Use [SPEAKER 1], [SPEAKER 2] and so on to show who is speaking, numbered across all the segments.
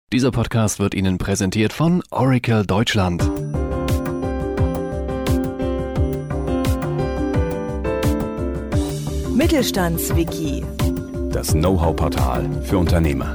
[SPEAKER 1] Dieser Podcast wird Ihnen präsentiert von Oracle Deutschland.
[SPEAKER 2] Mittelstandswiki.
[SPEAKER 3] Das Know-how-Portal für Unternehmer.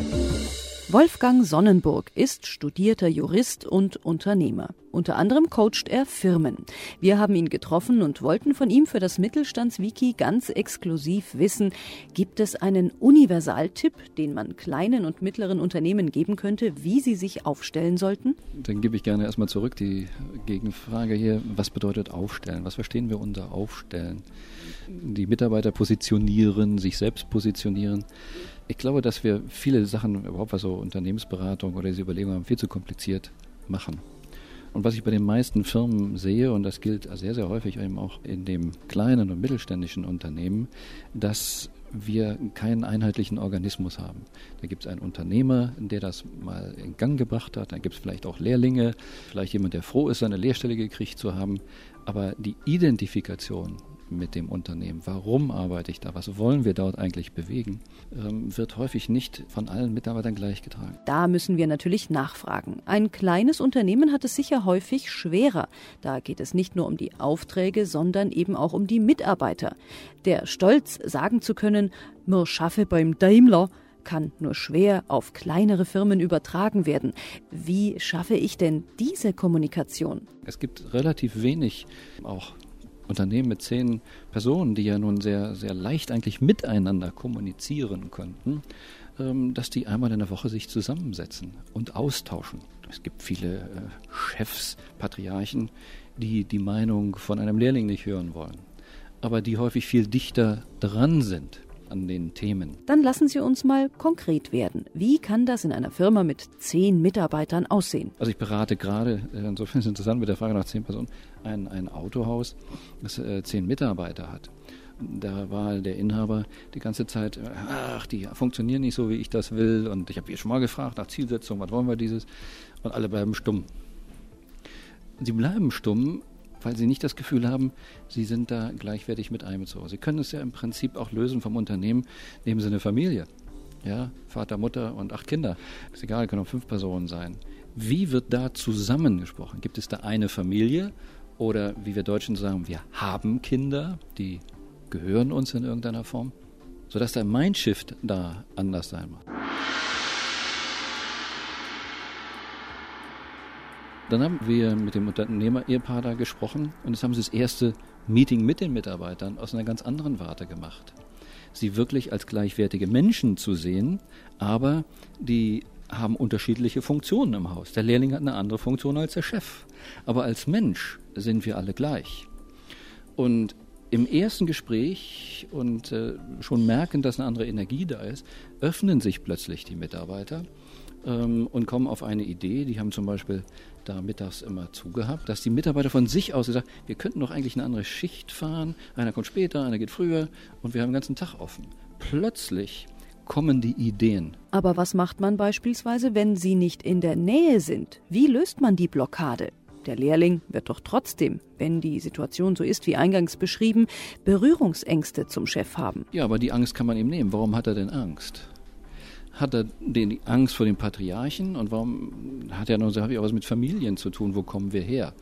[SPEAKER 2] Wolfgang Sonnenburg ist studierter Jurist und Unternehmer. Unter anderem coacht er Firmen. Wir haben ihn getroffen und wollten von ihm für das Mittelstandswiki ganz exklusiv wissen, gibt es einen Universaltipp, den man kleinen und mittleren Unternehmen geben könnte, wie sie sich aufstellen sollten?
[SPEAKER 4] Dann gebe ich gerne erstmal zurück die Gegenfrage hier. Was bedeutet aufstellen? Was verstehen wir unter aufstellen? Die Mitarbeiter positionieren, sich selbst positionieren. Ich glaube, dass wir viele Sachen, überhaupt was so Unternehmensberatung oder diese Überlegungen haben, viel zu kompliziert machen. Und was ich bei den meisten Firmen sehe, und das gilt sehr, sehr häufig eben auch in dem kleinen und mittelständischen Unternehmen, dass wir keinen einheitlichen Organismus haben. Da gibt es einen Unternehmer, der das mal in Gang gebracht hat, dann gibt es vielleicht auch Lehrlinge, vielleicht jemand, der froh ist, seine Lehrstelle gekriegt zu haben, aber die Identifikation mit dem Unternehmen, warum arbeite ich da, was wollen wir dort eigentlich bewegen, wird häufig nicht von allen Mitarbeitern gleich getragen.
[SPEAKER 2] Da müssen wir natürlich nachfragen. Ein kleines Unternehmen hat es sicher häufig schwerer. Da geht es nicht nur um die Aufträge, sondern eben auch um die Mitarbeiter. Der Stolz, sagen zu können, mir schaffe beim Daimler, kann nur schwer auf kleinere Firmen übertragen werden. Wie schaffe ich denn diese Kommunikation?
[SPEAKER 4] Es gibt relativ wenig auch Unternehmen mit 10 Personen, die ja nun sehr, sehr leicht eigentlich miteinander kommunizieren könnten, dass die einmal in der Woche sich zusammensetzen und austauschen. Es gibt viele Chefs, Patriarchen, die die Meinung von einem Lehrling nicht hören wollen, aber die häufig viel dichter dran sind an den Themen.
[SPEAKER 2] Dann lassen Sie uns mal konkret werden. Wie kann das in einer Firma mit 10 Mitarbeitern aussehen?
[SPEAKER 4] Also ich berate gerade, insofern ist es interessant mit der Frage nach 10 Personen, ein Autohaus, das 10 Mitarbeiter hat. Da war der Inhaber die ganze Zeit, die funktionieren nicht so, wie ich das will, und ich habe hier schon mal gefragt nach Zielsetzung, was wollen wir dieses, und alle bleiben stumm. Und sie bleiben stumm, weil sie nicht das Gefühl haben, sie sind da gleichwertig mit einbezogen. Sie können es ja im Prinzip auch lösen vom Unternehmen, nehmen Sie eine Familie, ja, Vater, Mutter und 8 Kinder. Ist egal, können auch 5 Personen sein. Wie wird da zusammengesprochen? Gibt es da eine Familie oder, wie wir Deutschen sagen, wir haben Kinder, die gehören uns in irgendeiner Form, sodass der Mindshift da anders sein muss. Dann haben wir mit dem Unternehmer-Ehepaar da gesprochen und jetzt haben sie das erste Meeting mit den Mitarbeitern aus einer ganz anderen Warte gemacht. Sie wirklich als gleichwertige Menschen zu sehen, aber die haben unterschiedliche Funktionen im Haus. Der Lehrling hat eine andere Funktion als der Chef, aber als Mensch sind wir alle gleich. Und im ersten Gespräch und schon merken, dass eine andere Energie da ist, öffnen sich plötzlich die Mitarbeiter und kommen auf eine Idee. Die haben zum Beispiel da mittags immer zugehabt, dass die Mitarbeiter von sich aus gesagt, wir könnten doch eigentlich eine andere Schicht fahren. Einer kommt später, einer geht früher und wir haben den ganzen Tag offen. Plötzlich kommen die Ideen.
[SPEAKER 2] Aber was macht man beispielsweise, wenn sie nicht in der Nähe sind? Wie löst man die Blockade? Der Lehrling wird doch trotzdem, wenn die Situation so ist wie eingangs beschrieben, Berührungsängste zum Chef haben.
[SPEAKER 4] Ja, aber die Angst kann man ihm nehmen. Warum hat er denn Angst? Hat er die Angst vor den Patriarchen? Und warum hat er noch, habe ich auch was mit Familien zu tun? Wo kommen wir her?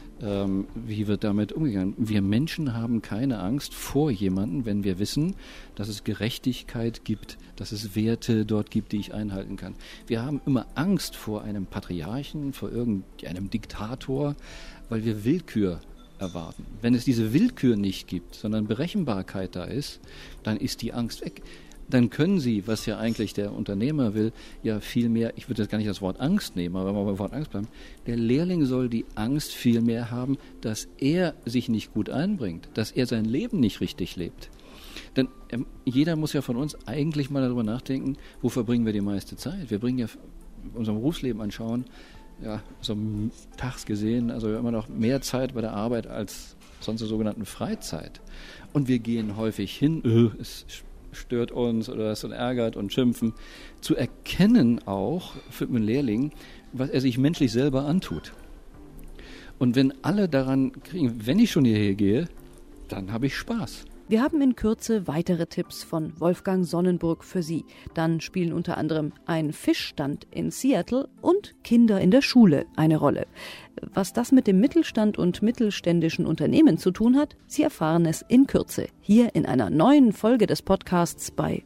[SPEAKER 4] Wie wird damit umgegangen? Wir Menschen haben keine Angst vor jemandem, wenn wir wissen, dass es Gerechtigkeit gibt, dass es Werte dort gibt, die ich einhalten kann. Wir haben immer Angst vor einem Patriarchen, vor irgendeinem Diktator, weil wir Willkür erwarten. Wenn es diese Willkür nicht gibt, sondern Berechenbarkeit da ist, dann ist die Angst weg. Dann können Sie, was ja eigentlich der Unternehmer will, ja viel mehr, ich würde jetzt gar nicht das Wort Angst nehmen, aber wenn wir beim Wort Angst bleiben, der Lehrling soll die Angst viel mehr haben, dass er sich nicht gut einbringt, dass er sein Leben nicht richtig lebt. Denn jeder muss ja von uns eigentlich mal darüber nachdenken, wo verbringen wir die meiste Zeit? Wir bringen ja unser Berufsleben anschauen, ja, so tags gesehen, also immer noch mehr Zeit bei der Arbeit als sonst der sogenannten Freizeit. Und wir gehen häufig hin, es stört uns oder das ärgert und schimpfen, zu erkennen auch für einen Lehrling, was er sich menschlich selber antut. Und wenn alle daran kriegen, wenn ich schon hierher gehe, dann habe ich Spaß.
[SPEAKER 2] Wir haben in Kürze weitere Tipps von Wolfgang Sonnenburg für Sie. Dann spielen unter anderem ein Fischstand in Seattle und Kinder in der Schule eine Rolle. Was das mit dem Mittelstand und mittelständischen Unternehmen zu tun hat, Sie erfahren es in Kürze. Hier in einer neuen Folge des Podcasts bei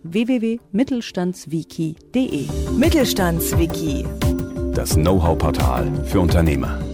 [SPEAKER 2] www.mittelstandswiki.de.
[SPEAKER 5] Mittelstandswiki.
[SPEAKER 3] Das Know-how-Portal für Unternehmer.